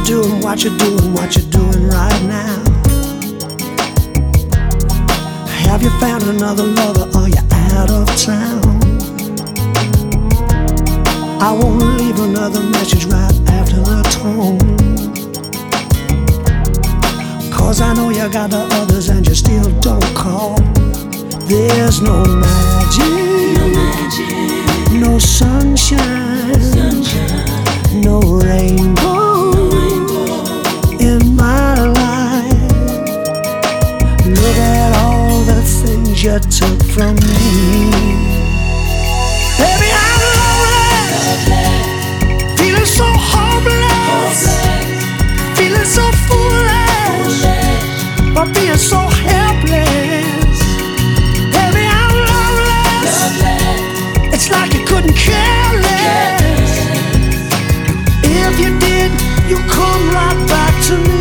doing, what you doing, what you doing right now? Have you found another lover, or you out of town? I wanna leave another message right after the tone, 'cause I know you got the others and you still don't call. There's no magic, no sunshine, no rainbow in my life. Look at all the things you took from me. Baby, I'm lonely, feeling so hopeless, feeling so foolish, but being so helpless. Baby, I'm loveless, it's like you couldn't care less. If you did, you come right back to me.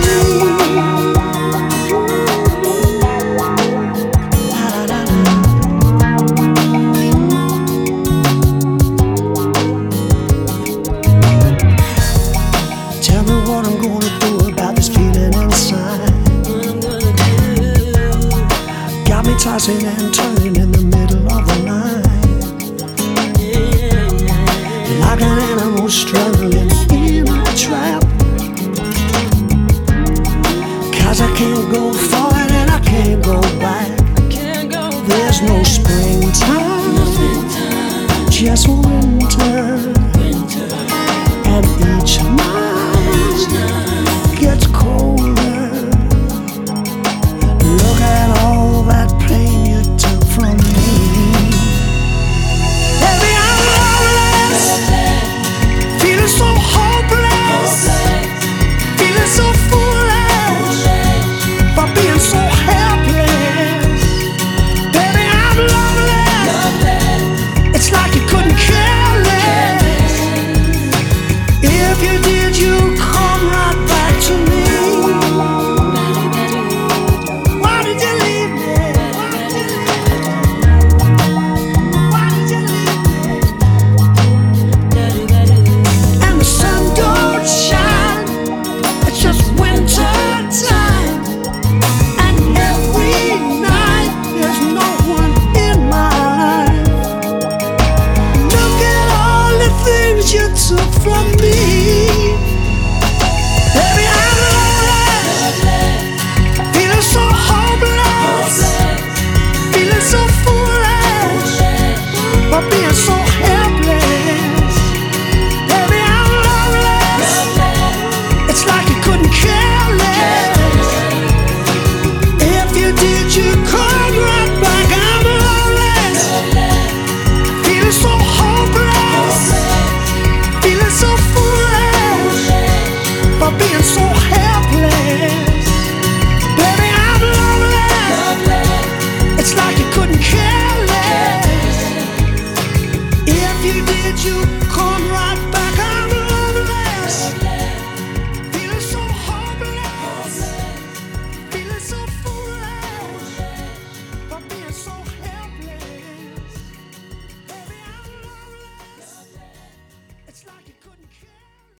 Tell me what I'm gonna do about this feeling inside. Got me tossing and turning in the